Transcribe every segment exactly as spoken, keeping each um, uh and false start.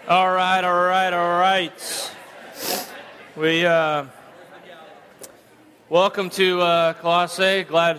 All right, all right, all right. We uh, welcome to uh, Colossae. Glad,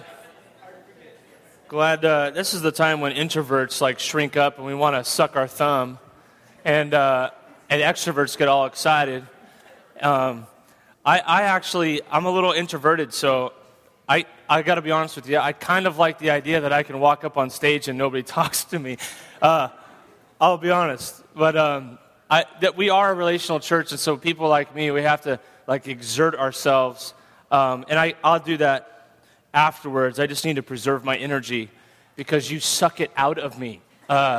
glad. Uh, this is the time when introverts like shrink up and we want to suck our thumb, and uh, and extroverts get all excited. Um, I, I actually, I'm a little introverted, so I I got to be honest with you. I kind of like the idea that I can walk up on stage and nobody talks to me. Uh, I'll be honest, but um, I, that we are a relational church, and so people like me, we have to like exert ourselves, um, and I, I'll do that afterwards. I just need to preserve my energy because you suck it out of me. Uh,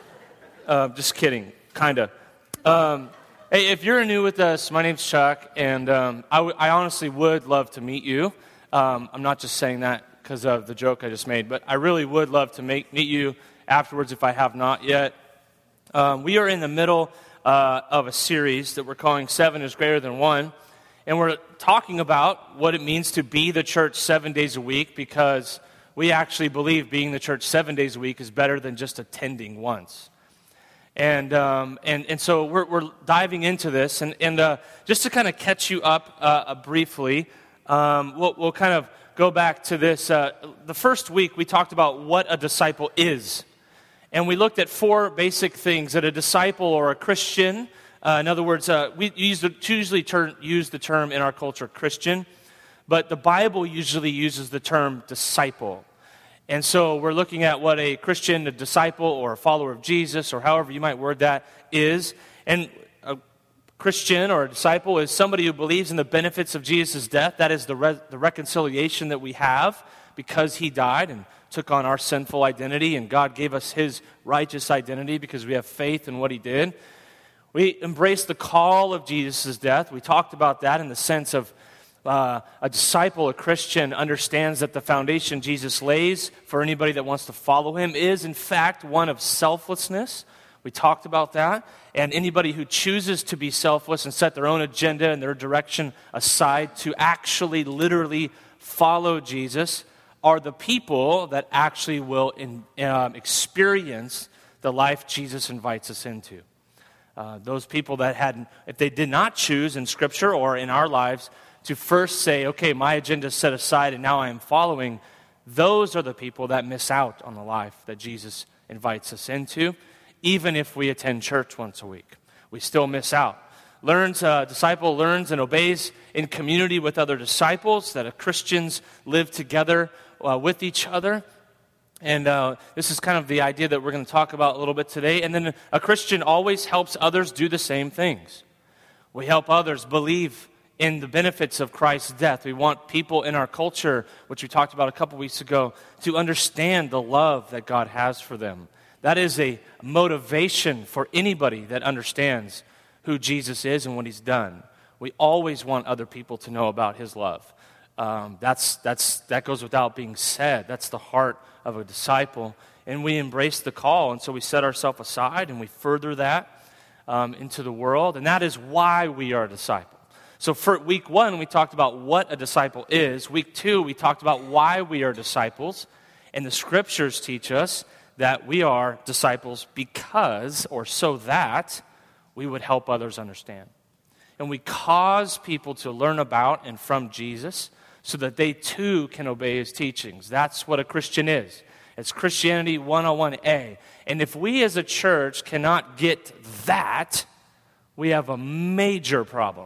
uh, just kidding, kind of. Um, hey, if you're new with us, my name's Chuck, and um, I, w- I honestly would love to meet you. Um, I'm not just saying that because of the joke I just made, but I really would love to make, meet you afterwards if I have not yet. Um, we are in the middle uh, of a series that we're calling Seven is Greater Than One, and we're talking about what it means to be the church seven days a week, because we actually believe being the church seven days a week is better than just attending once. And um, and and so we're we're diving into this, and and uh, just to kind of catch you up uh, briefly, um, we'll we'll kind of go back to this. Uh, the first week we talked about what a disciple is. And we looked at four basic things that a disciple or a Christian, uh, in other words, uh, we use the, usually term, use the term in our culture Christian, but the Bible usually uses the term disciple. And so we're looking at what a Christian, a disciple, or a follower of Jesus, or however you might word that, is. And a Christian or a disciple is somebody who believes in the benefits of Jesus' death. That is the, re- the reconciliation that we have because he died and took on our sinful identity, and God gave us his righteous identity because we have faith in what he did. We embrace the call of Jesus' death. We talked about that in the sense of uh, a disciple, a Christian, understands that the foundation Jesus lays for anybody that wants to follow him is, in fact, one of selflessness. We talked about that. And anybody who chooses to be selfless and set their own agenda and their direction aside to actually, literally follow Jesus are the people that actually will in, um, experience the life Jesus invites us into. Uh, those people that had, if they did not choose in Scripture or in our lives to first say, okay, my agenda is set aside and now I am following, those are the people that miss out on the life that Jesus invites us into. Even if we attend church once a week, we still miss out. Learns, a disciple learns and obeys in community with other disciples, that Christians live together uh, with each other. And uh, this is kind of the idea that we're going to talk about a little bit today. And then a Christian always helps others do the same things. We help others believe in the benefits of Christ's death. We want people in our culture, which we talked about a couple weeks ago, to understand the love that God has for them. That is a motivation for anybody that understands who Jesus is and what he's done. We always want other people to know about his love. Um, that's that's that goes without being said. That's the heart of a disciple. And we embrace the call, and so we set ourselves aside and we further that um, into the world. And that is why we are a disciple. So for week one, we talked about what a disciple is. Week two, we talked about why we are disciples. And the scriptures teach us that we are disciples because, or so that, we would help others understand. And we cause people to learn about and from Jesus so that they too can obey his teachings. That's what a Christian is. It's Christianity one oh one A. And if we as a church cannot get that, we have a major problem.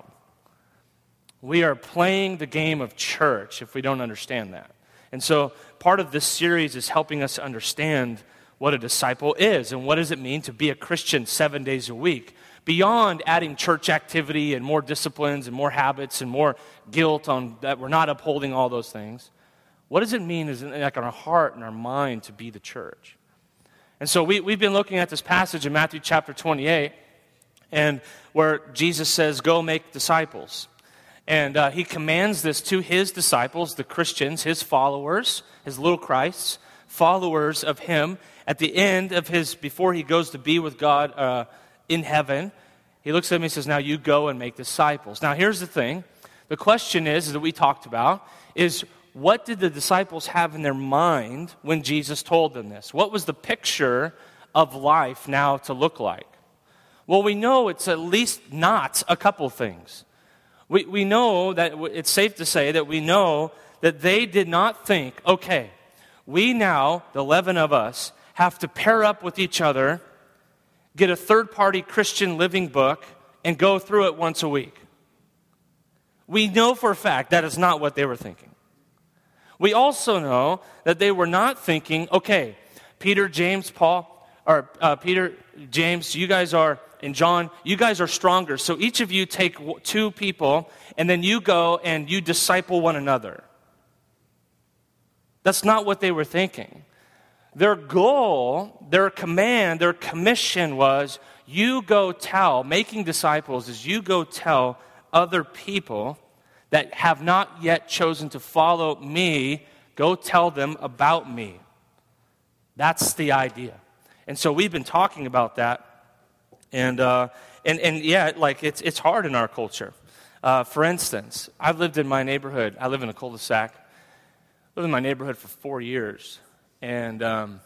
We are playing the game of church if we don't understand that. And so part of this series is helping us understand what a disciple is and what does it mean to be a Christian seven days a week. Beyond adding church activity and more disciplines and more habits and more guilt on that we're not upholding all those things, what does it mean is like in our heart and our mind to be the church? And so we, we've been looking at this passage in Matthew chapter twenty-eight, and where Jesus says, go make disciples. And uh, he commands this to his disciples, the Christians, his followers, his little Christs, followers of him. At the end of his, before he goes to be with God uh, in heaven, he looks at them and says, now you go and make disciples. Now here's the thing. The question is, that we talked about, is what did the disciples have in their mind when Jesus told them this? What was the picture of life now to look like? Well, we know it's at least not a couple things. We, we know that it's safe to say that we know that they did not think, okay, we now, the eleven of us, have to pair up with each other, get a third-party Christian living book, and go through it once a week. We know for a fact that is not what they were thinking. We also know that they were not thinking, okay, Peter, James, Paul, or uh, Peter, James, you guys are, and John, you guys are stronger. So each of you take two people, and then you go and you disciple one another. That's not what they were thinking. Their goal, their command, their commission was, you go tell, making disciples is you go tell other people that have not yet chosen to follow me, go tell them about me. That's the idea. And so we've been talking about that. And, uh, and, and yeah, like it's, it's hard in our culture. Uh, for instance, I've lived in my neighborhood. I live in a cul-de-sac. I lived in my neighborhood for four years. And um,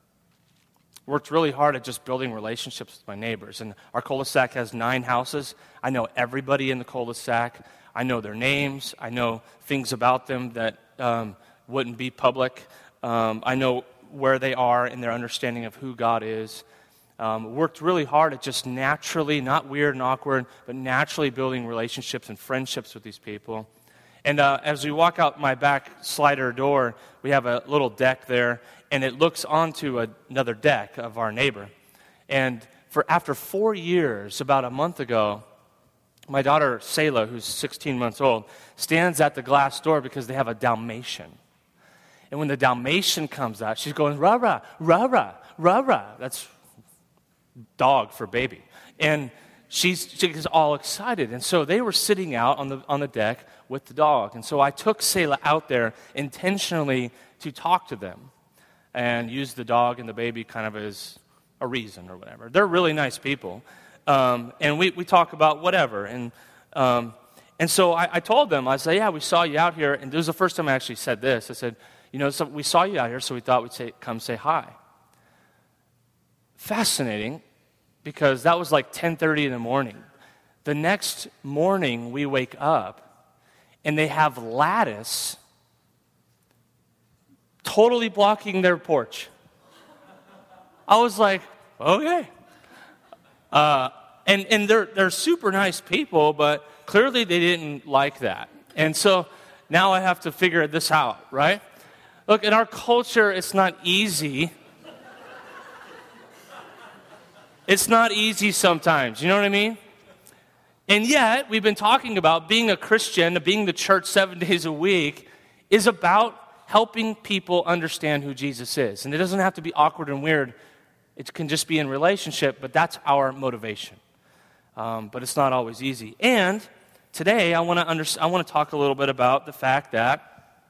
worked really hard at just building relationships with my neighbors. And our cul-de-sac has nine houses. I know everybody in the cul-de-sac. I know their names. I know things about them that um, wouldn't be public. Um, I know where they are in their understanding of who God is. Um, worked really hard at just naturally, not weird and awkward, but naturally building relationships and friendships with these people. And uh, as we walk out my back slider door, we have a little deck there, and it looks onto a, another deck of our neighbor. And for after four years, about a month ago, my daughter, Selah, who's sixteen months old, stands at the glass door because they have a Dalmatian. And when the Dalmatian comes out, she's going, rah-rah, rah-rah, rah-rah. That's dog for baby. And she's, she's all excited. And so they were sitting out on the on the deck with the dog. And so I took Selah out there intentionally to talk to them and use the dog and the baby kind of as a reason or whatever. They're really nice people. Um, and we, we talk about whatever. And um, and so I, I told them, I said, yeah, we saw you out here. And this was the first time I actually said this. I said, you know, so we saw you out here, so we thought we'd say, come say hi. Fascinating, because that was like ten thirty in the morning. The next morning, we wake up, and they have lattice totally blocking their porch. I was like, okay. Uh, and and they're, they're super nice people, but clearly they didn't like that. And so now I have to figure this out, right? Look, in our culture, it's not easy. It's not easy sometimes, you know what I mean? And yet, we've been talking about being a Christian, being the church seven days a week, is about helping people understand who Jesus is. And it doesn't have to be awkward and weird. It can just be in relationship, but that's our motivation. Um, but it's not always easy. And today, I want to under, I want to talk a little bit about the fact that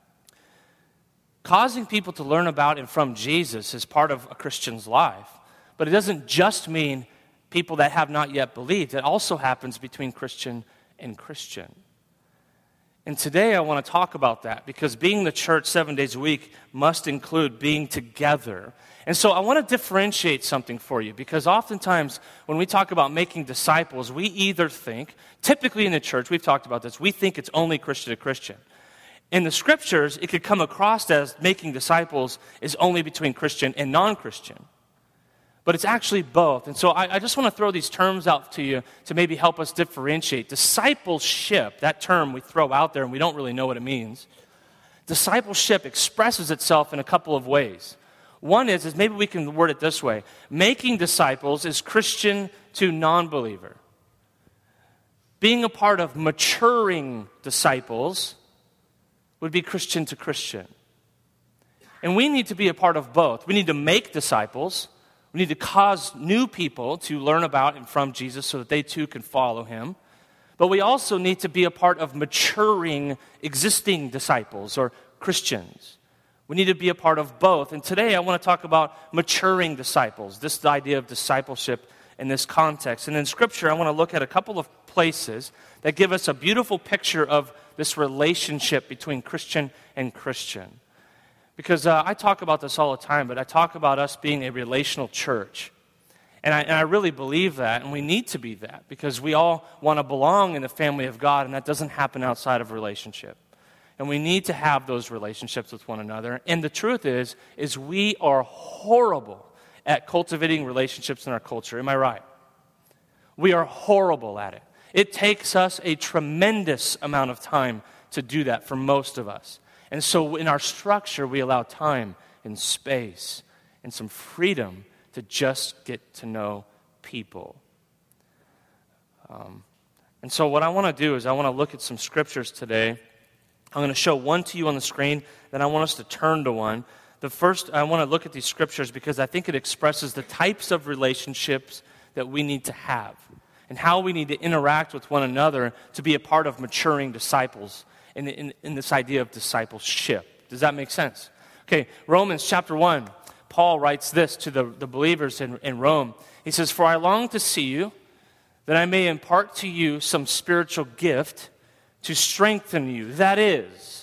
causing people to learn about and from Jesus is part of a Christian's life. But it doesn't just mean people that have not yet believed. It also happens between Christian and Christian. And today I want to talk about that because being the church seven days a week must include being together. And so I want to differentiate something for you because oftentimes when we talk about making disciples, we either think, typically in the church, we've talked about this, we think it's only Christian to Christian. In the scriptures, it could come across as making disciples is only between Christian and non-Christian. But it's actually both. And so I, I just want to throw these terms out to you to maybe help us differentiate. Discipleship, that term we throw out there and we don't really know what it means. Discipleship expresses itself in a couple of ways. One is, is maybe we can word it this way. Making disciples is Christian to non-believer. Being a part of maturing disciples would be Christian to Christian. And we need to be a part of both. We need to make disciples. We need to cause new people to learn about and from Jesus so that they too can follow him. But we also need to be a part of maturing existing disciples or Christians. We need to be a part of both. And today I want to talk about maturing disciples, this is the idea of discipleship in this context. And in Scripture, I want to look at a couple of places that give us a beautiful picture of this relationship between Christian and Christian. Because uh, I talk about this all the time, but I talk about us being a relational church. And I, and I really believe that, and we need to be that, because we all want to belong in the family of God, and that doesn't happen outside of relationship. And we need to have those relationships with one another. And the truth is, is we are horrible at cultivating relationships in our culture. Am I right? We are horrible at it. It takes us a tremendous amount of time to do that for most of us. And so in our structure, we allow time and space and some freedom to just get to know people. Um, and so what I want to do is I want to look at some scriptures today. I'm going to show one to you on the screen, then I want us to turn to one. The first, I want to look at these scriptures because I think it expresses the types of relationships that we need to have and how we need to interact with one another to be a part of maturing disciples in, in, in this idea of discipleship. Does that make sense? Okay, Romans chapter one, Paul writes this to the, the believers in, in Rome. He says, "For I long to see you, that I may impart to you some spiritual gift to strengthen you. That is,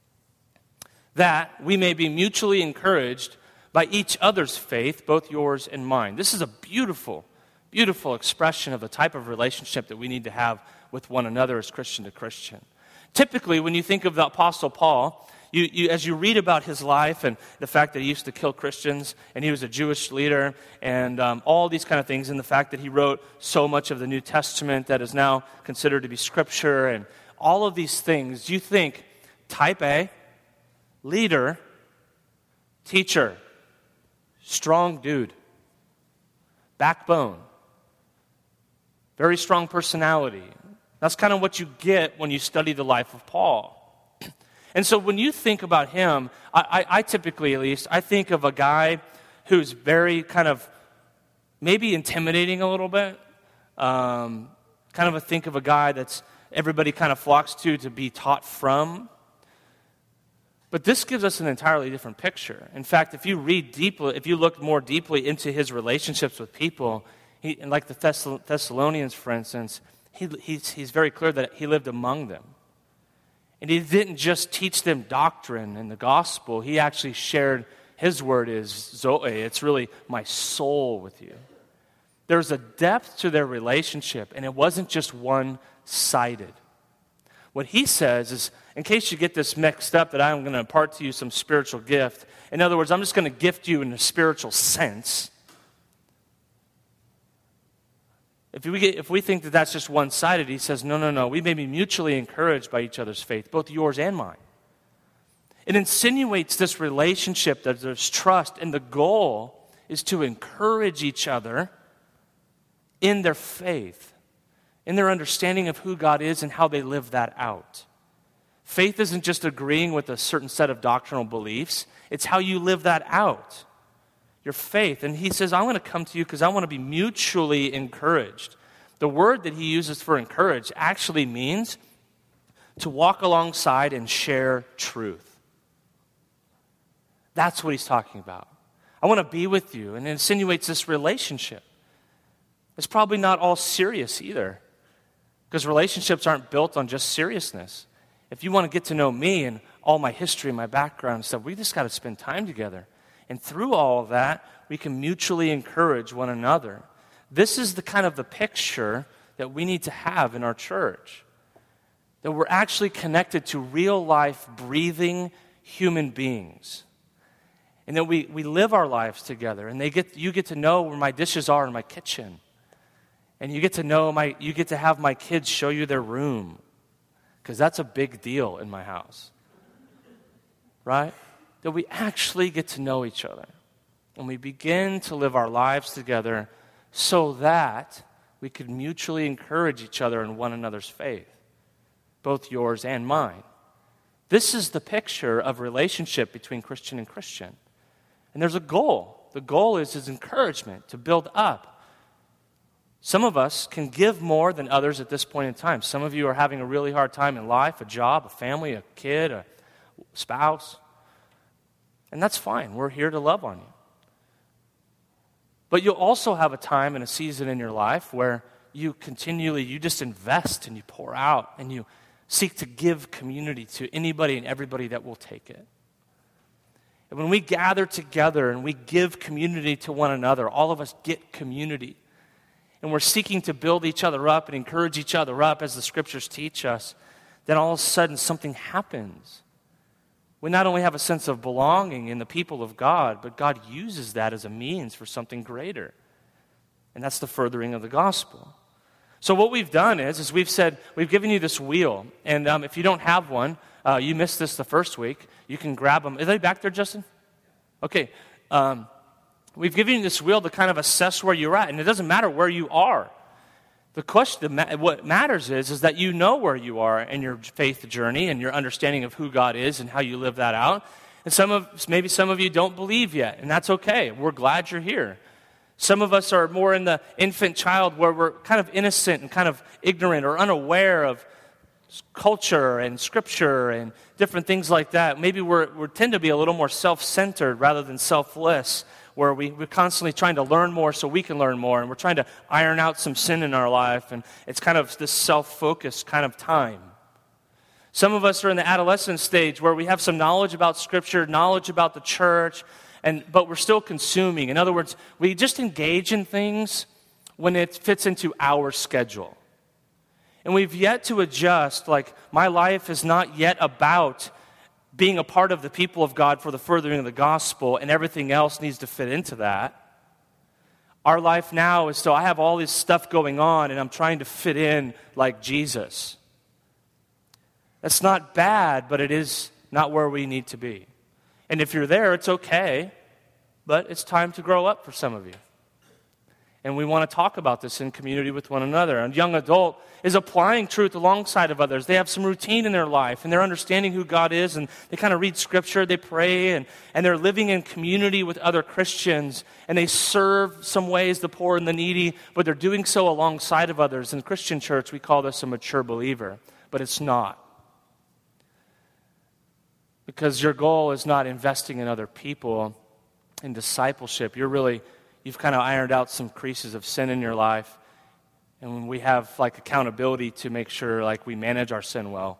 that we may be mutually encouraged by each other's faith, both yours and mine." This is a beautiful, beautiful expression of the type of relationship that we need to have with one another as Christian to Christian. Typically, when you think of the Apostle Paul, you, you, as you read about his life and the fact that he used to kill Christians, and he was a Jewish leader, and um, all these kind of things, and the fact that he wrote so much of the New Testament that is now considered to be Scripture, and all of these things, you think, type A, leader, teacher, strong dude, backbone, very strong personality. That's kind of what you get when you study the life of Paul. And so when you think about him, I, I, I typically, at least, I think of a guy who's very kind of maybe intimidating a little bit. Um, kind of a think of a guy that's everybody kind of flocks to to be taught from. But this gives us an entirely different picture. In fact, if you read deeply, if you look more deeply into his relationships with people, he, and like the Thess- Thessalonians, for instance, he, he's, he's very clear that he lived among them. And he didn't just teach them doctrine and the gospel. He actually shared, his word is Zoe. It's really my soul with you. There's a depth to their relationship, and it wasn't just one-sided. What he says is, in case you get this mixed up, that I'm going to impart to you some spiritual gift. In other words, I'm just going to gift you in a spiritual sense. If we, get, if we think that that's just one-sided, he says, no, no, no. We may be mutually encouraged by each other's faith, both yours and mine. It insinuates this relationship that there's trust, and the goal is to encourage each other in their faith, in their understanding of who God is and how they live that out. Faith isn't just agreeing with a certain set of doctrinal beliefs. It's how you live that out. Your faith. And he says, I'm going to come to you because I want to be mutually encouraged. The word that he uses for encourage actually means to walk alongside and share truth. That's what he's talking about. I want to be with you, and it insinuates this relationship. It's probably not all serious either, because relationships aren't built on just seriousness. If you want to get to know me and all my history and my background and stuff, we just got to spend time together. And through all of that, we can mutually encourage one another. This is the kind of the picture that we need to have in our church. That we're actually connected to real-life, breathing human beings. And that we, we live our lives together. And they get you get to know where my dishes are in my kitchen. And you get to know my you get to have my kids show you their room. Because that's a big deal in my house. Right? That we actually get to know each other. And we begin to live our lives together so that we could mutually encourage each other in one another's faith, both yours and mine. This is the picture of relationship between Christian and Christian. And there's a goal. The goal is, is encouragement, to build up. Some of us can give more than others at this point in time. Some of you are having a really hard time in life, a job, a family, a kid, a spouse. And that's fine. We're here to love on you. But you'll also have a time and a season in your life where you continually, you just invest and you pour out and you seek to give community to anybody and everybody that will take it. And when we gather together and we give community to one another, all of us get community. And we're seeking to build each other up and encourage each other up as the scriptures teach us, then all of a sudden something happens. We not only have a sense of belonging in the people of God, but God uses that as a means for something greater. And that's the furthering of the gospel. So what we've done is, is we've said, we've given you this wheel. And um, if you don't have one, uh, you missed this the first week, you can grab them. Are they back there, Justin? Okay. Um, we've given you this wheel to kind of assess where you're at. And it doesn't matter where you are. The question, what matters is, is that you know where you are in your faith journey and your understanding of who God is and how you live that out. And some of, maybe some of you don't believe yet, and that's okay. We're glad you're here. Some of us are more in the infant child where we're kind of innocent and kind of ignorant or unaware of culture and scripture and different things like that. Maybe we're, we tend to be a little more self-centered rather than selfless, where we, we're constantly trying to learn more so we can learn more, and we're trying to iron out some sin in our life, and it's kind of this self-focused kind of time. Some of us are in the adolescent stage where we have some knowledge about Scripture, knowledge about the church, and but we're still consuming. In other words, we just engage in things when it fits into our schedule. And we've yet to adjust, like, my life is not yet about being a part of the people of God for the furthering of the gospel, and everything else needs to fit into that. Our life now is, so I have all this stuff going on, and I'm trying to fit in like Jesus. That's not bad, but it is not where we need to be. And if you're there, it's okay, but it's time to grow up for some of you. And we want to talk about this in community with one another. A young adult is applying truth alongside of others. They have some routine in their life, and they're understanding who God is, and they kind of read Scripture, they pray, and, and they're living in community with other Christians, and they serve some ways the poor and the needy, but they're doing so alongside of others. In the Christian church, we call this a mature believer, but it's not. Because your goal is not investing in other people in discipleship. You're really... You've kind of ironed out some creases of sin in your life, and we have like accountability to make sure like we manage our sin well.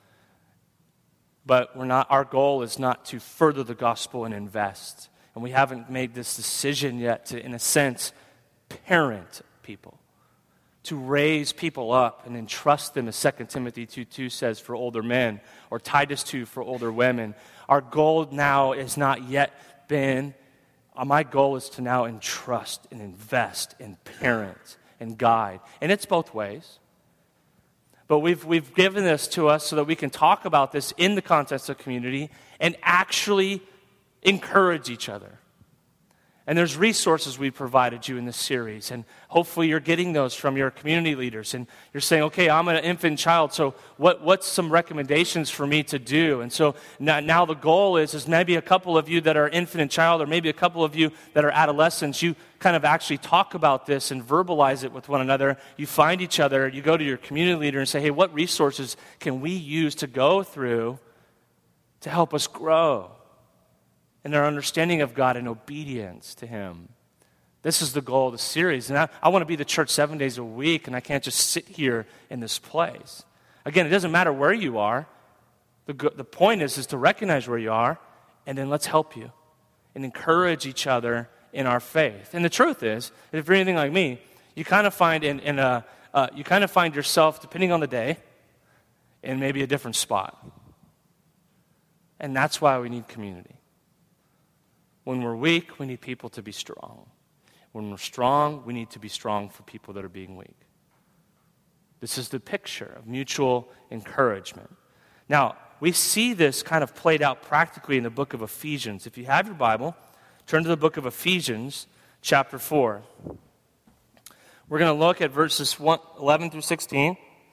But we're not. Our goal is not to further the gospel and invest, and we haven't made this decision yet to, in a sense, parent people, to raise people up and entrust them, as Second Timothy two two says, for older men, or Titus two for older women. Our goal now has not yet been. My goal is to now entrust and invest and parent and guide. And it's both ways. But we've we've given this to us so that we can talk about this in the context of community and actually encourage each other. And there's resources we provided you in this series, and hopefully you're getting those from your community leaders, and you're saying, okay, I'm an infant child, so what, what's some recommendations for me to do? And so now, now the goal is, is maybe a couple of you that are infant child, or maybe a couple of you that are adolescents, you kind of actually talk about this and verbalize it with one another. You find each other, you go to your community leader and say, hey, what resources can we use to go through to help us grow in our understanding of God and obedience to Him? This is the goal of the series. And I, I want to be the church seven days a week, and I can't just sit here in this place. Again, it doesn't matter where you are. The, the point is, is to recognize where you are, and then let's help you and encourage each other in our faith. And the truth is, if you're anything like me, you kind of find in, in a, uh, you kind of find yourself, depending on the day, in maybe a different spot. And that's why we need community. When we're weak, we need people to be strong. When we're strong, we need to be strong for people that are being weak. This is the picture of mutual encouragement. Now, we see this kind of played out practically in the book of Ephesians. If you have your Bible, turn to the book of Ephesians, chapter four. We're going to look at verses eleven through sixteen.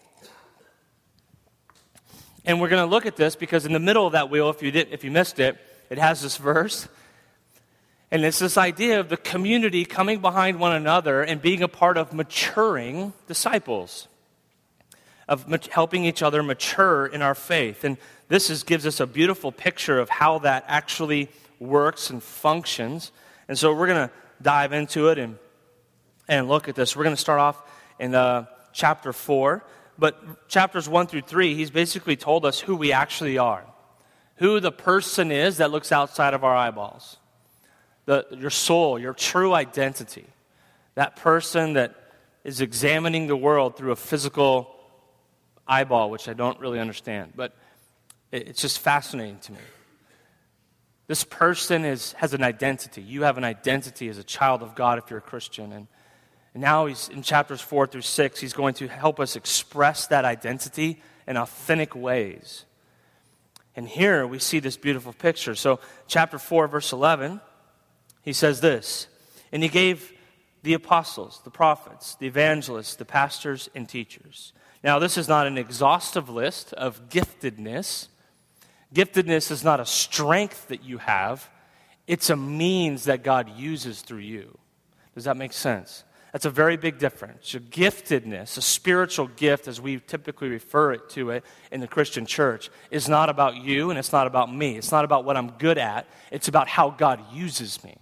And we're going to look at this because in the middle of that wheel, if you did, if you missed it, it has this verse. And it's this idea of the community coming behind one another and being a part of maturing disciples, of mat- helping each other mature in our faith. And this is, gives us a beautiful picture of how that actually works and functions. And so we're going to dive into it and, and look at this. We're going to start off in uh, chapter four. But chapters one through three, he's basically told us who we actually are. who the person is that looks outside of our eyeballs. The, your soul, your true identity. That person that is examining the world through a physical eyeball, which I don't really understand, but it, it's just fascinating to me. This person is, has an identity. You have an identity as a child of God if you're a Christian. And, and now he's in chapters four through six, he's going to help us express that identity in authentic ways. And here we see this beautiful picture. So chapter four, verse eleven, he says this, and he gave the apostles, the prophets, the evangelists, the pastors, and teachers. Now this is not an exhaustive list of giftedness. Giftedness is not a strength that you have. It's a means that God uses through you. Does that make sense? That's a very big difference. A giftedness, a spiritual gift, as we typically refer it to it in the Christian church, is not about you and it's not about me. It's not about what I'm good at. It's about how God uses me.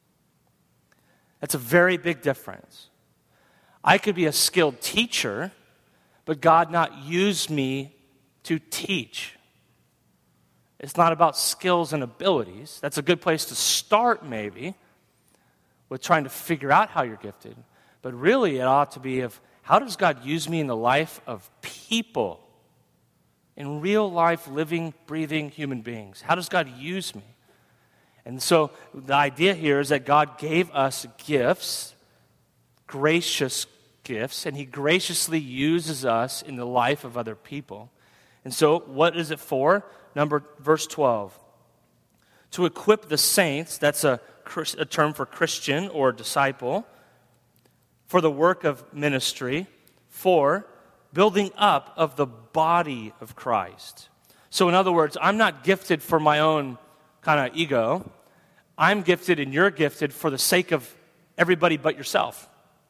That's a very big difference. I could be a skilled teacher, but God not use me to teach. It's not about skills and abilities. That's a good place to start, maybe, with trying to figure out how you're gifted. But really, it ought to be of how does God use me in the life of people, in real life, living, breathing human beings? How does God use me? And so the idea here is that God gave us gifts, gracious gifts, and he graciously uses us in the life of other people. And so what is it for? Number, verse twelve. To equip the saints, that's a, a term for Christian or disciple, for the work of ministry, for building up of the body of Christ. So in other words, I'm not gifted for my own kind of ego. I'm gifted and you're gifted for the sake of everybody but yourself.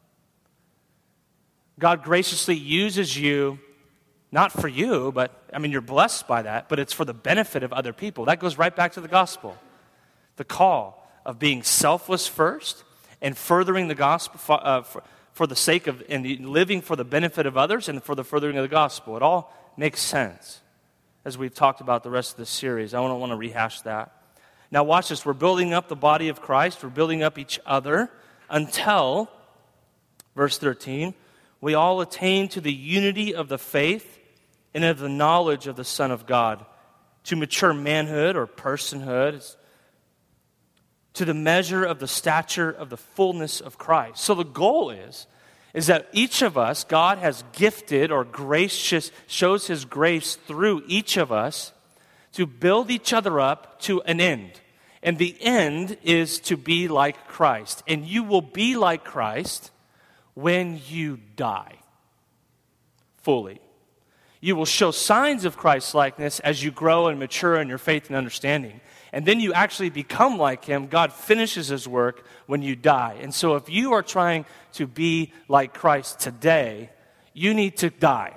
God graciously uses you, not for you, but, I mean, you're blessed by that, but it's for the benefit of other people. That goes right back to the gospel. The call of being selfless first and furthering the gospel for, uh, for, for the sake of, and living for the benefit of others and for the furthering of the gospel. It all makes sense as we've talked about the rest of this series. I don't want to rehash that. Now watch this. We're building up the body of Christ. We're building up each other until, verse thirteen, we all attain to the unity of the faith and of the knowledge of the Son of God, to mature manhood or personhood, to the measure of the stature of the fullness of Christ. So the goal is, is that each of us, God has gifted or gracious, shows his grace through each of us to build each other up to an end. And the end is to be like Christ. And you will be like Christ when you die fully. You will show signs of Christ's likeness as you grow and mature in your faith and understanding. And then you actually become like him. God finishes his work when you die. And so if you are trying to be like Christ today, you need to die.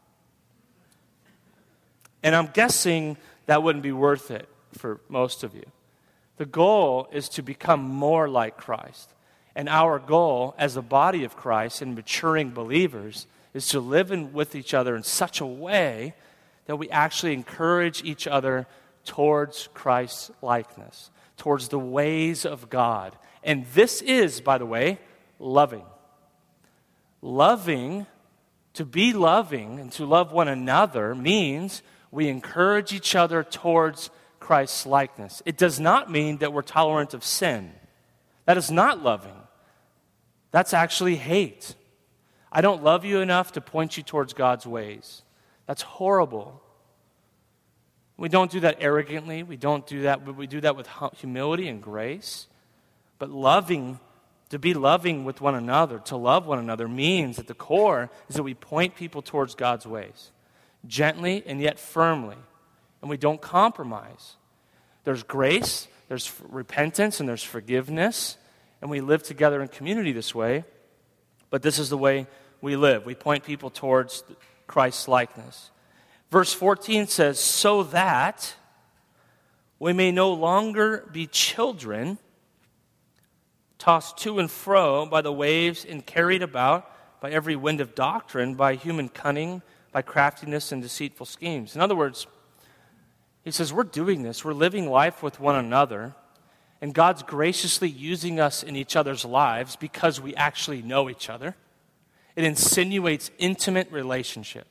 And I'm guessing that wouldn't be worth it for most of you. The goal is to become more like Christ. And our goal as a body of Christ and maturing believers is to live in, with each other in such a way that we actually encourage each other towards Christ's likeness, towards the ways of God. And this is, by the way, loving. Loving, to be loving and to love one another means we encourage each other towards Christ's likeness. It does not mean that we're tolerant of sin. That is not loving. That's actually hate. I don't love you enough to point you towards God's ways. That's horrible. We don't do that arrogantly. We don't do that, but we do that with humility and grace. But loving, to be loving with one another, to love one another means at the core is that we point people towards God's ways, gently and yet firmly, and we don't compromise. There's grace, there's repentance, and there's forgiveness, and we live together in community this way, but this is the way we live. We point people towards Christ's likeness. Verse fourteen says, so that we may no longer be children, tossed to and fro by the waves and carried about by every wind of doctrine, by human cunning, by craftiness and deceitful schemes. In other words, He says, we're doing this. We're living life with one another, and God's graciously using us in each other's lives because we actually know each other. It insinuates intimate relationship.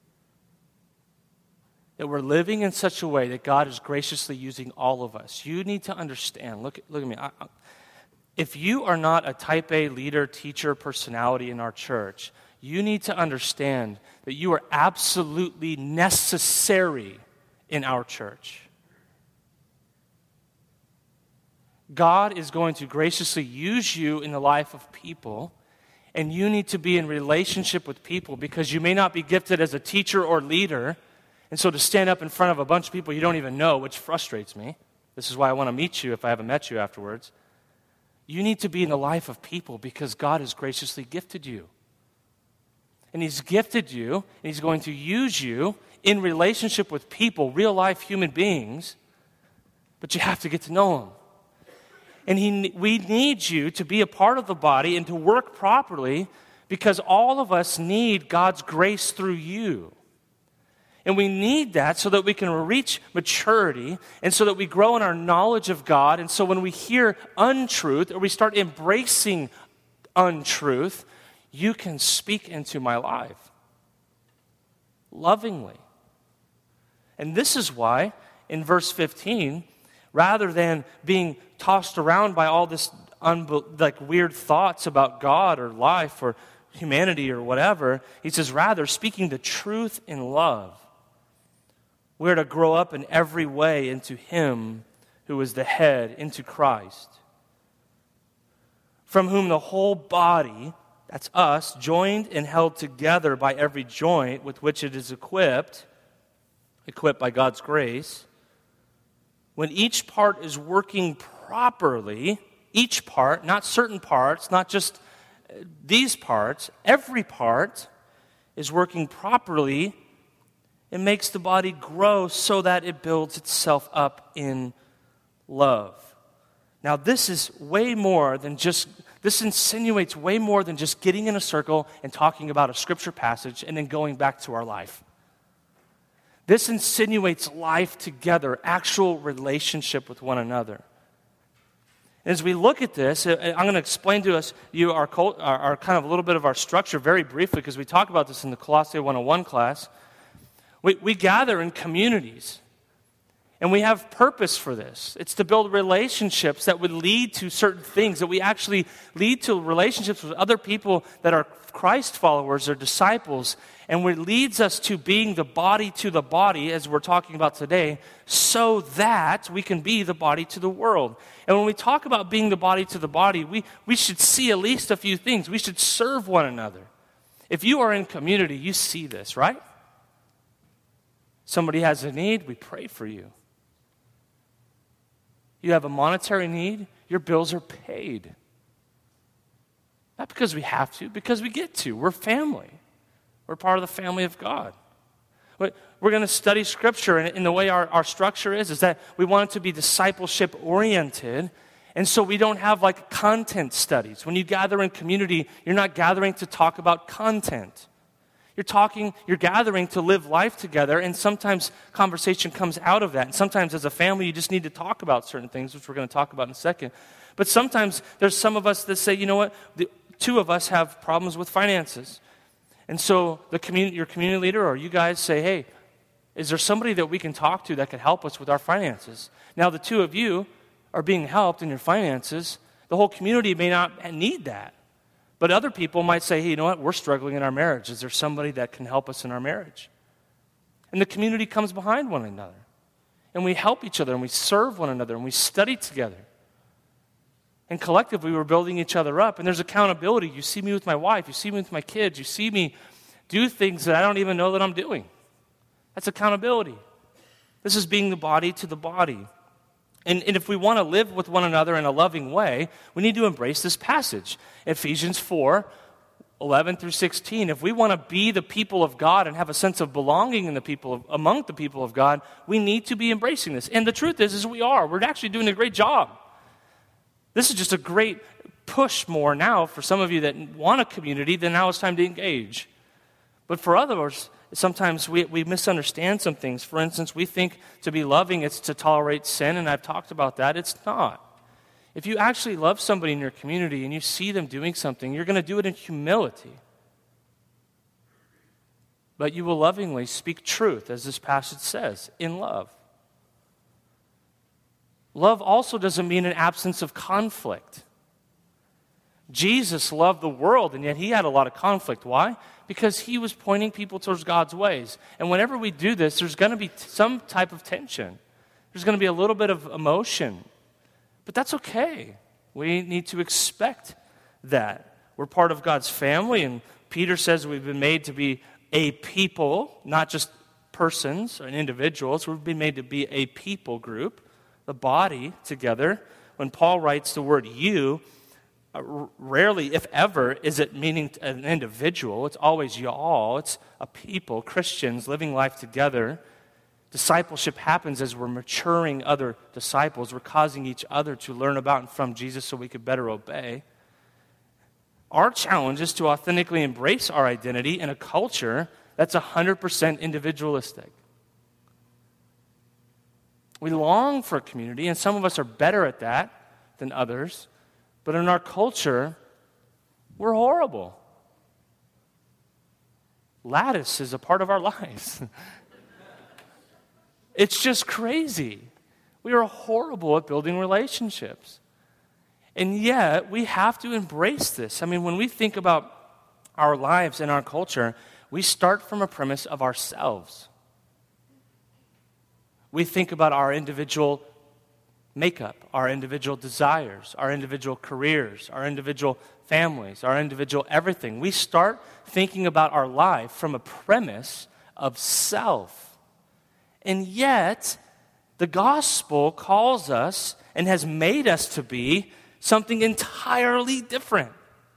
That we're living in such a way that God is graciously using all of us. You need to understand. Look, look at me. I, I, if you are not a type A leader, teacher, personality in our church, you need to understand that you are absolutely necessary in our church. God is going to graciously use you in the life of people, and you need to be in relationship with people because you may not be gifted as a teacher or leader. And so to stand up in front of a bunch of people you don't even know, which frustrates me, this is why I want to meet you if I haven't met you afterwards, you need to be in the life of people because God has graciously gifted you. And He's gifted you, and He's going to use you in relationship with people, real-life human beings, but you have to get to know Him. And he, we need you to be a part of the body and to work properly because all of us need God's grace through you. And we need that so that we can reach maturity and so that we grow in our knowledge of God. And so when we hear untruth or we start embracing untruth, you can speak into my life lovingly. And this is why in verse fifteen, rather than being tossed around by all this unbe- like weird thoughts about God or life or humanity or whatever, he says, rather, speaking the truth in love, we're to grow up in every way into Him who is the head, into Christ, from whom the whole body, that's us, joined and held together by every joint with which it is equipped, equipped by God's grace, when each part is working properly, each part, not certain parts, not just these parts, every part is working properly, it makes the body grow so that it builds itself up in love. Now, this is way more than just, this insinuates way more than just getting in a circle and talking about a scripture passage and then going back to our life. This insinuates life together, actual relationship with one another. As we look at this, I'm going to explain to us you our, our, our kind of a little bit of our structure very briefly because we talk about this in the Colossae one oh one class. We, we gather in communities, and we have purpose for this. It's to build relationships that would lead to certain things, that we actually lead to relationships with other people that are Christ followers or disciples, and it leads us to being the body to the body, as we're talking about today, so that we can be the body to the world. And when we talk about being the body to the body, we, we should see at least a few things. We should serve one another. If you are in community, you see this, right? Somebody has a need, we pray for you. You have a monetary need, your bills are paid. Not because we have to, because we get to. We're family. We're part of the family of God. We're going to study Scripture, and in the way our, our structure is, is that we want it to be discipleship-oriented, and so we don't have like content studies. When you gather in community, you're not gathering to talk about content. You're talking, you're gathering to live life together, and sometimes conversation comes out of that. And sometimes as a family, you just need to talk about certain things, which we're going to talk about in a second. But sometimes there's some of us that say, you know what, the two of us have problems with finances. And so the community, your community leader or you guys say, hey, is there somebody that we can talk to that could help us with our finances? Now the two of you are being helped in your finances. The whole community may not need that. But other people might say, hey, you know what, we're struggling in our marriage. Is there somebody that can help us in our marriage? And the community comes behind one another. And we help each other, and we serve one another, and we study together. And collectively, we're building each other up. And there's accountability. You see me with my wife. You see me with my kids. You see me do things that I don't even know that I'm doing. That's accountability. This is being the body to the body. And, and if we want to live with one another in a loving way, we need to embrace this passage. Ephesians four, eleven through sixteen. If we want to be the people of God and have a sense of belonging in the people of, among the people of God, we need to be embracing this. And the truth is, is we are. We're actually doing a great job. This is just a great push more now for some of you that want a community, then now it's time to engage. But for others, sometimes we, we misunderstand some things. For instance, we think to be loving, it's to tolerate sin, and I've talked about that. It's not. If you actually love somebody in your community and you see them doing something, you're going to do it in humility. But you will lovingly speak truth, as this passage says, in love. Love also doesn't mean an absence of conflict. Jesus loved the world, and yet he had a lot of conflict. Why? Because he was pointing people towards God's ways. And whenever we do this, there's going to be some type of tension. There's going to be a little bit of emotion. But that's okay. We need to expect that. We're part of God's family, and Peter says we've been made to be a people, not just persons or individuals. We've been made to be a people group, the body together. When Paul writes the word you, uh, rarely, if ever, is it meaning an individual. It's always y'all. It's a people, Christians living life together. Discipleship happens as we're maturing other disciples. We're causing each other to learn about and from Jesus so we could better obey. Our challenge is to authentically embrace our identity in a culture that's one hundred percent individualistic. We long for a community, and some of us are better at that than others. But in our culture, we're horrible. Lattice is a part of our lives. It's just crazy. We are horrible at building relationships. And yet, we have to embrace this. I mean, when we think about our lives and our culture, we start from a premise of ourselves. We think about our individual makeup, our individual desires, our individual careers, our individual families, our individual everything. We start thinking about our life from a premise of self. And yet, the gospel calls us and has made us to be something entirely different.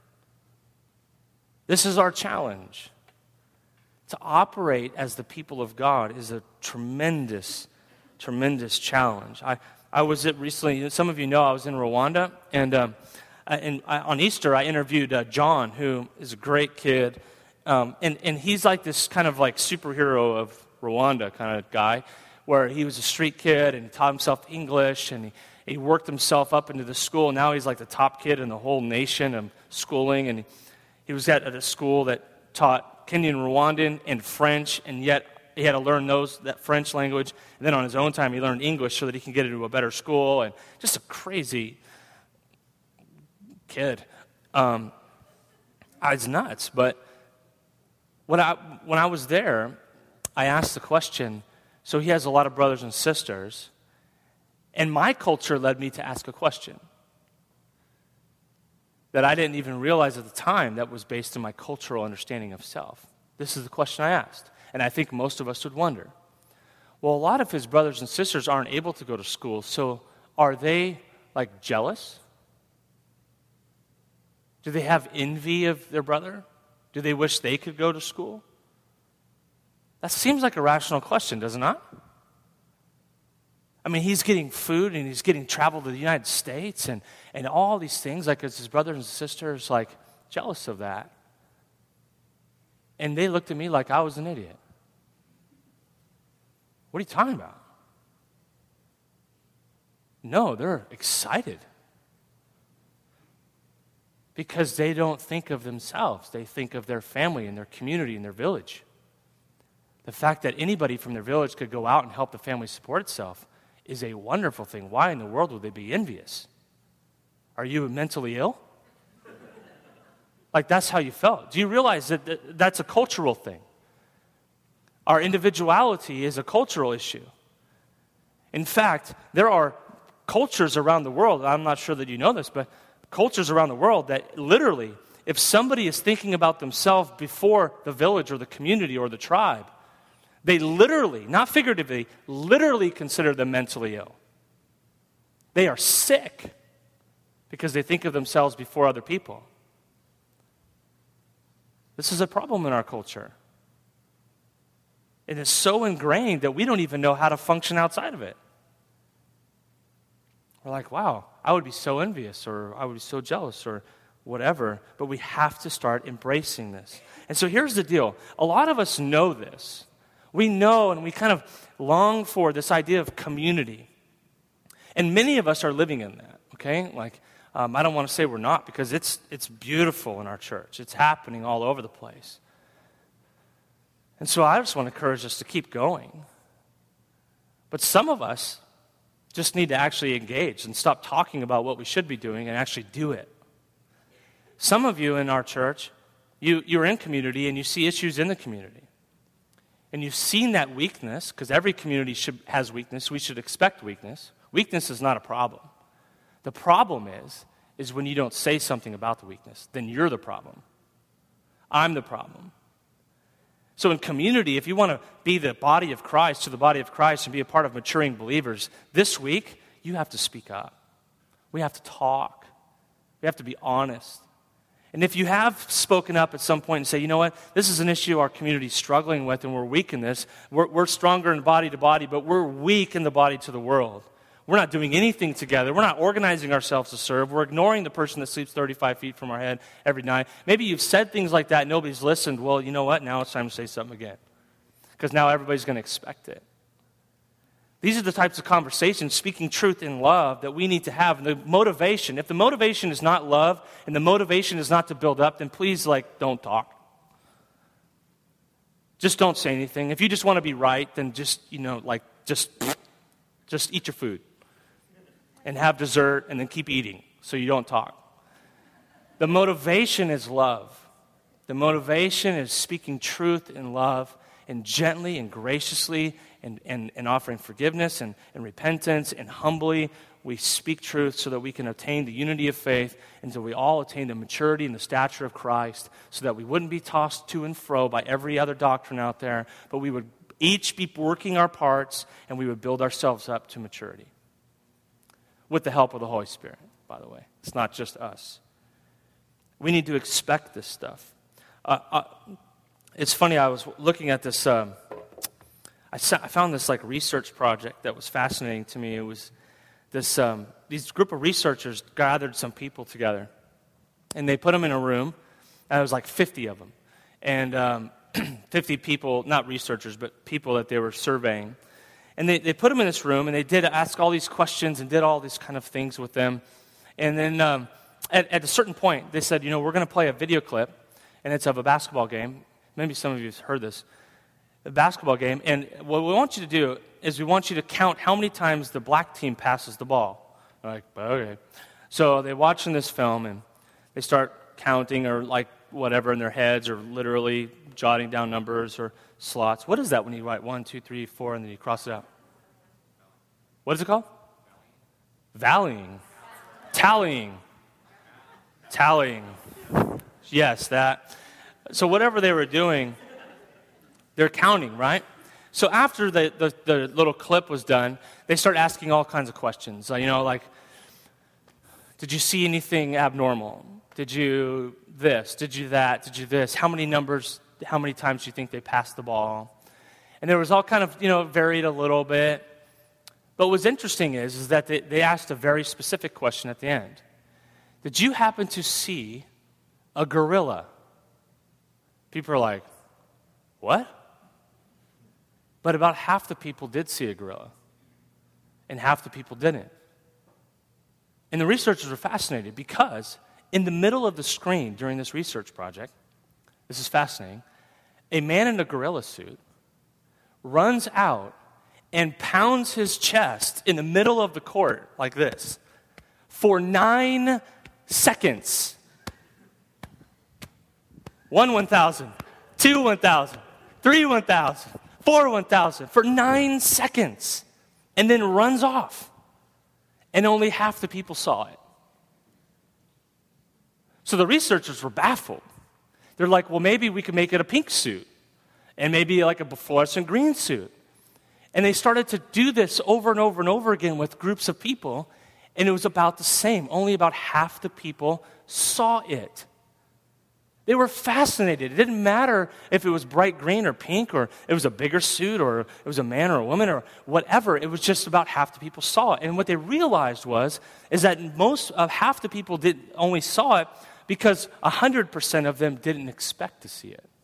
This is our challenge. To operate as the people of God is a tremendous, tremendous challenge. I, I was at recently, some of you know I was in Rwanda, and, um, and I, on Easter I interviewed uh, John, who is a great kid, um, and, and he's like this kind of like superhero of Rwanda kind of guy, where he was a street kid and he taught himself English, and he, he worked himself up into the school. Now he's like the top kid in the whole nation of schooling, and he, he was at, at a school that taught Kenyan Rwandan and French, and yet he had to learn those that French language, and then on his own time he learned English so that he can get into a better school, and just a crazy kid. Um, I was nuts, but when I when I was there, I asked the question, so he has a lot of brothers and sisters, and my culture led me to ask a question that I didn't even realize at the time that was based on my cultural understanding of self. This is the question I asked, and I think most of us would wonder. Well, a lot of his brothers and sisters aren't able to go to school, so are they, like, jealous? Do they have envy of their brother? Do they wish they could go to school? That seems like a rational question, does it not? I mean, he's getting food and he's getting travel to the United States and, and all these things. Like, his brothers and sisters, like, jealous of that. And they looked at me like I was an idiot. What are you talking about? No, they're excited. Because they don't think of themselves. They think of their family and their community and their village. The fact that anybody from their village could go out and help the family support itself is a wonderful thing. Why in the world would they be envious? Are you mentally ill? Like, that's how you felt. Do you realize that that's a cultural thing? Our individuality is a cultural issue. In fact, there are cultures around the world, I'm not sure that you know this, but cultures around the world that literally, if somebody is thinking about themselves before the village or the community or the tribe, they literally, not figuratively, literally consider them mentally ill. They are sick because they think of themselves before other people. This is a problem in our culture. It is so ingrained that we don't even know how to function outside of it. We're like, wow, I would be so envious, or I would be so jealous, or whatever, but we have to start embracing this. And so here's the deal. A lot of us know this. We know and we kind of long for this idea of community. And many of us are living in that, okay? Like, um, I don't want to say we're not, because it's it's beautiful in our church. It's happening all over the place. And so I just want to encourage us to keep going. But some of us just need to actually engage and stop talking about what we should be doing and actually do it. Some of you in our church, you, you're in community and you see issues in the community. And you've seen that weakness, because every community should, has weakness. We should expect weakness. Weakness is not a problem. The problem is, is when you don't say something about the weakness. Then you're the problem. I'm the problem. So in community, if you want to be the body of Christ to the body of Christ and be a part of maturing believers, this week, you have to speak up. We have to talk. We have to be honest. And if you have spoken up at some point and say, you know what, this is an issue our community is struggling with and we're weak in this, we're, we're stronger in body to body, but we're weak in the body to the world. We're not doing anything together. We're not organizing ourselves to serve. We're ignoring the person that sleeps thirty-five feet from our head every night. Maybe you've said things like that and nobody's listened. Well, you know what? Now it's time to say something again. Because now everybody's going to expect it. These are the types of conversations, speaking truth in love, that we need to have. And the motivation, if the motivation is not love and the motivation is not to build up, then please, like, don't talk. Just don't say anything. If you just want to be right, then just, you know, like, just, just eat your food. And have dessert, and then keep eating, so you don't talk. The motivation is love. The motivation is speaking truth in love, and gently and graciously, and, and, and offering forgiveness and, and repentance, and humbly, we speak truth so that we can attain the unity of faith, until we all attain the maturity and the stature of Christ, so that we wouldn't be tossed to and fro by every other doctrine out there, but we would each be working our parts, and we would build ourselves up to maturity. With the help of the Holy Spirit, by the way. It's not just us. We need to expect this stuff. Uh, uh, it's funny, I was looking at this, um, I, sa- I found this like research project that was fascinating to me. It was this, um, these group of researchers gathered some people together, and they put them in a room, and it was like fifty of them. And um, fifty people, not researchers, but people that they were surveying. And they, they put them in this room, and they did ask all these questions and did all these kind of things with them. And then um, at, at a certain point, they said, you know, we're going to play a video clip, and it's of a basketball game. Maybe some of you have heard this. A basketball game. And what we want you to do is we want you to count how many times the black team passes the ball. They're like, okay. So they're watching this film, and they start counting or like whatever in their heads, or literally jotting down numbers or slots. What is that when you write one, two, three, four, and then you cross it out? What is it called? Valleying. Tallying. Tallying. Yes, that. So whatever they were doing, they're counting, right? So after the, the, the little clip was done, they start asking all kinds of questions. You know, like, did you see anything abnormal? Did you this? Did you that? Did you this? How many numbers, how many times do you think they passed the ball? And there was all kind of, you know, varied a little bit. But what's interesting is, is that they, they asked a very specific question at the end. Did you happen to see a gorilla? People are like, what? But about half the people did see a gorilla, and half the people didn't. And the researchers were fascinated because in the middle of the screen during this research project, this is fascinating, a man in a gorilla suit runs out and pounds his chest in the middle of the court like this for nine seconds. One one thousand, two one thousand, three one thousand, four one thousand, for nine seconds, and then runs off. And only half the people saw it. So the researchers were baffled. They're like, well, maybe we could make it a pink suit, and maybe like a fluorescent green suit. And they started to do this over and over and over again with groups of people, and it was about the same. Only about half the people saw it. They were fascinated. It didn't matter if it was bright green or pink, or it was a bigger suit, or it was a man or a woman, or whatever. It was just about half the people saw it. And what they realized was, is that most of half the people did only saw it, because one hundred percent of them didn't expect to see it.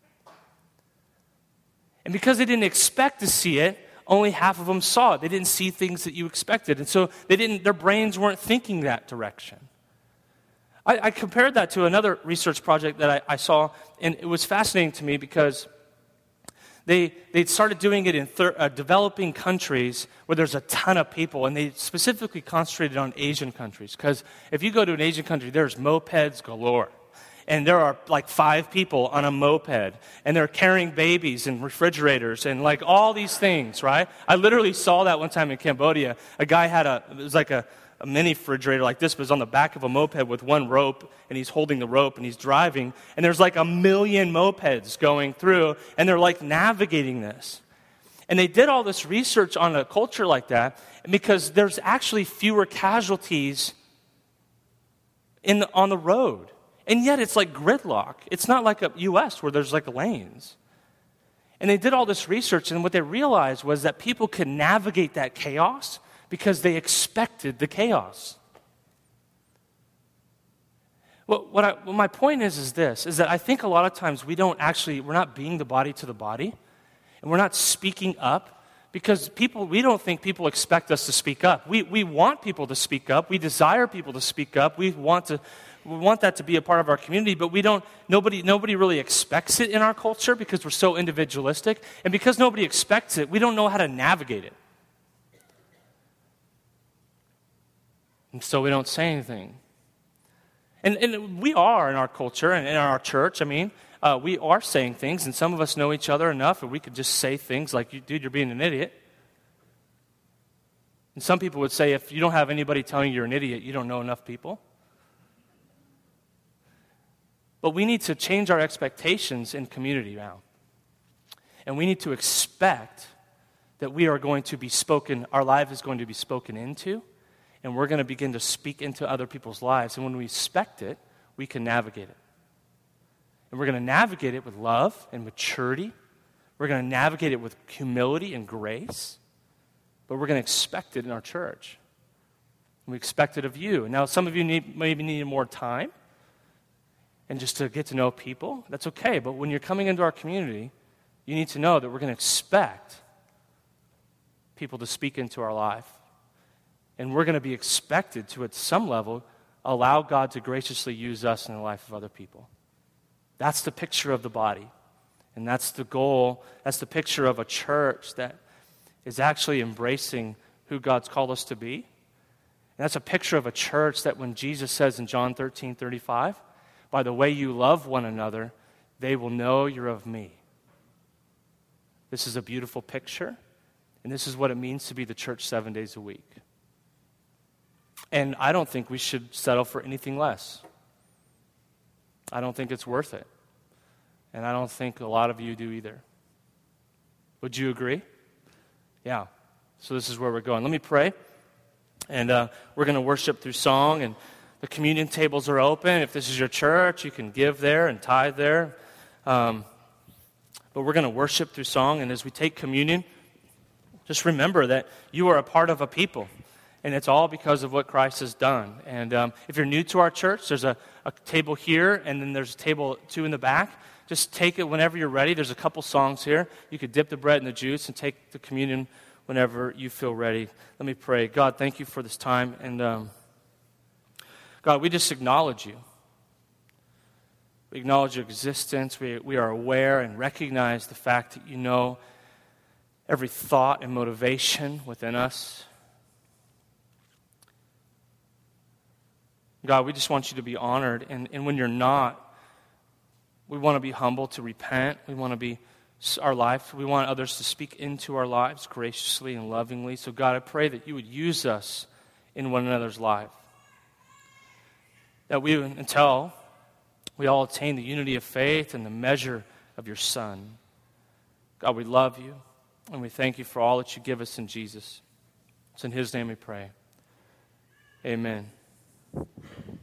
And because they didn't expect to see it, only half of them saw it. They didn't see things that you expected. And so they didn't, their brains weren't thinking that direction. I, I compared that to another research project that I, I saw, and it was fascinating to me because they they started doing it in thir- uh, developing countries where there's a ton of people, and they specifically concentrated on Asian countries. Because if you go to an Asian country, there's mopeds galore. And there are like five people on a moped, and they're carrying babies and refrigerators and like all these things, right? I literally saw that one time in Cambodia. A guy had a, it was like a, a mini refrigerator like this, but it was on the back of a moped with one rope, and he's holding the rope and he's driving, and there's like a million mopeds going through, and they're like navigating this. And they did all this research on a culture like that because there's actually fewer casualties in the, on the road. And yet it's like gridlock. It's not like a U S where there's like lanes. And they did all this research, and what they realized was that people could navigate that chaos because they expected the chaos. Well, what I, well, my point is is this, is that I think a lot of times we don't actually, we're not being the body to the body, and we're not speaking up because people, we don't think people expect us to speak up. We, we want people to speak up. We desire people to speak up. We want to... We want that to be a part of our community, but we don't, nobody, nobody really expects it in our culture because we're so individualistic. And because nobody expects it, we don't know how to navigate it. And so we don't say anything. And, and we are in our culture and in our church, I mean, uh, we are saying things, and some of us know each other enough, and we could just say things like, dude, you're being an idiot. And some people would say, if you don't have anybody telling you you're an idiot, you don't know enough people. But we need to change our expectations in community now. And we need to expect that we are going to be spoken, our life is going to be spoken into, and we're going to begin to speak into other people's lives. And when we expect it, we can navigate it. And we're going to navigate it with love and maturity. We're going to navigate it with humility and grace. But we're going to expect it in our church. And we expect it of you. Now, some of you need, maybe need more time. And just to get to know people, that's okay. But when you're coming into our community, you need to know that we're going to expect people to speak into our life. And we're going to be expected to, at some level, allow God to graciously use us in the life of other people. That's the picture of the body. And that's the goal. That's the picture of a church that is actually embracing who God's called us to be. And that's a picture of a church that when Jesus says in John thirteen thirty-five, by the way you love one another, they will know you're of me. This is a beautiful picture, and this is what it means to be the church seven days a week. And I don't think we should settle for anything less. I don't think it's worth it. And I don't think a lot of you do either. Would you agree? Yeah. So this is where we're going. Let me pray. And uh, we're going to worship through song, and the communion tables are open. If this is your church, you can give there and tithe there. Um, but we're going to worship through song, and as we take communion, just remember that you are a part of a people, and it's all because of what Christ has done. And um, if you're new to our church, there's a, a table here, and then there's a table two in the back. Just take it whenever you're ready. There's a couple songs here. You could dip the bread in the juice and take the communion whenever you feel ready. Let me pray. God, thank you for this time, and um, God, we just acknowledge you. We acknowledge your existence. We, we are aware and recognize the fact that you know every thought and motivation within us. God, we just want you to be honored. And, and when you're not, we want to be humble to repent. We want to be our life. We want others to speak into our lives graciously and lovingly. So God, I pray that you would use us in one another's life. That we, until we all attain the unity of faith and the measure of your Son. God, we love you, and we thank you for all that you give us in Jesus. It's in his name we pray. Amen.